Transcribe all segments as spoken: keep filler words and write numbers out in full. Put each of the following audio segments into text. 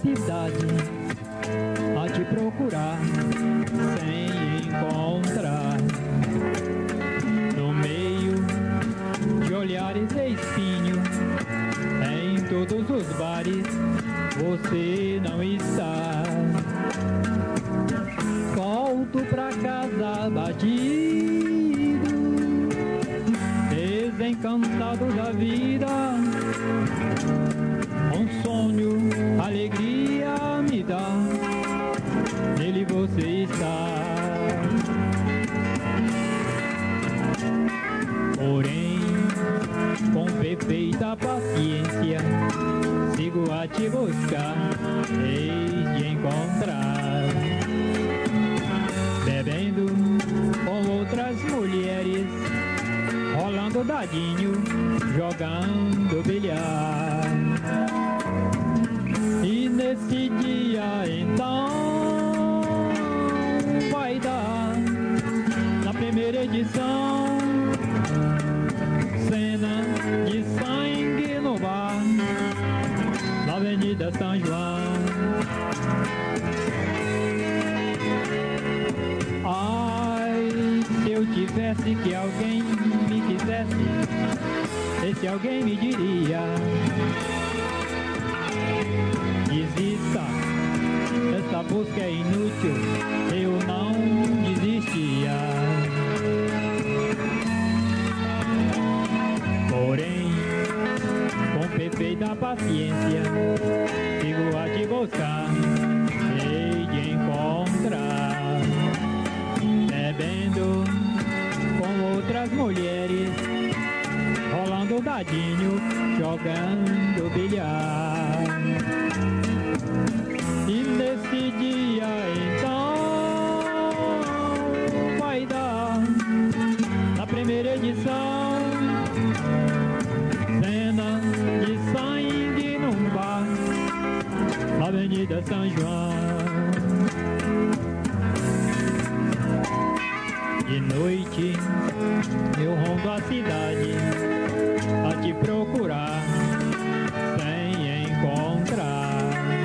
cidade a te procurar sem encontrar. No meio de olhares e espinho, em todos os bares você não está. Volto pra casa batido, desencantado da vida. Um sonho, alegria me dá, nele você está. Porém, com perfeita paciência, sigo a te buscar, hei de encontrar. Bebendo com outras mulheres, rolando dadinho, jogando bilhar. E nesse dia então vai dar, na primeira edição, cena de sangue no bar, na Avenida São João. Ai, se eu tivesse que alguém me quisesse, esse alguém me diria: desista, essa busca é inútil, eu não desistia. Porém, com perfeita paciência, sigo a te buscar, hei de encontrar. Bebendo com outras mulheres, rolando dadinho, jogando bilhar. E nesse dia então vai dar, na primeira edição, cena de sangue num bar, na Avenida São João. De noite eu rondo a cidade a te procurar sem encontrar.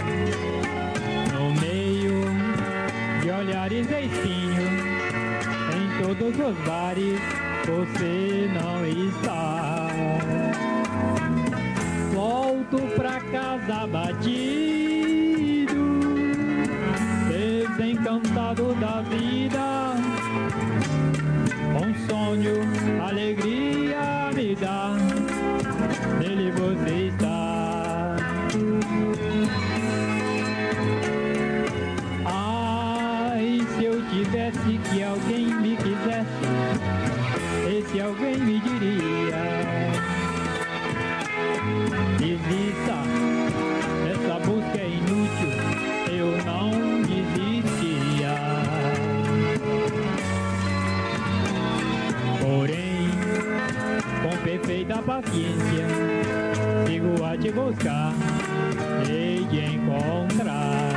No meio de olhares e espinhos, em todos os bares você não está. Volto pra casa batido, desencantado da vida. Um sonho, alegria me dá, nele você está. Ai, se eu tivesse que alguém me quisesse, esse alguém me diria: desista, essa busca é inútil, eu não desistia. Porém, com perfeita paciência, sigo a te buscar, hei de encontrar.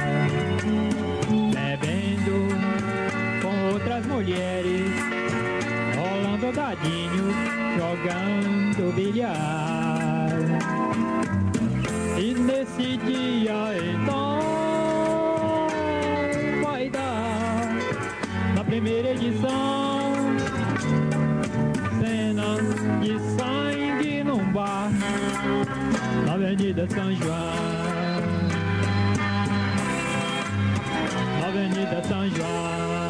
Bebendo com outras mulheres, rolando dadinho, jogando bilhar. E nesse dia então vai dar, na primeira edição, cena de sangue num bar, na Avenida São João. Na Avenida São João.